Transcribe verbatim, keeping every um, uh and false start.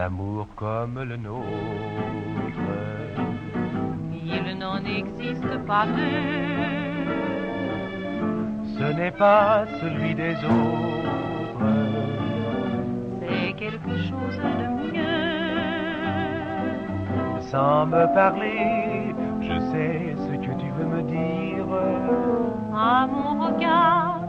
amour comme le nôtre. Il n'en existe pas deux. Ce n'est pas celui des autres. C'est quelque chose de mieux. Sans me parler, je sais ce que tu veux me dire. À mon regard,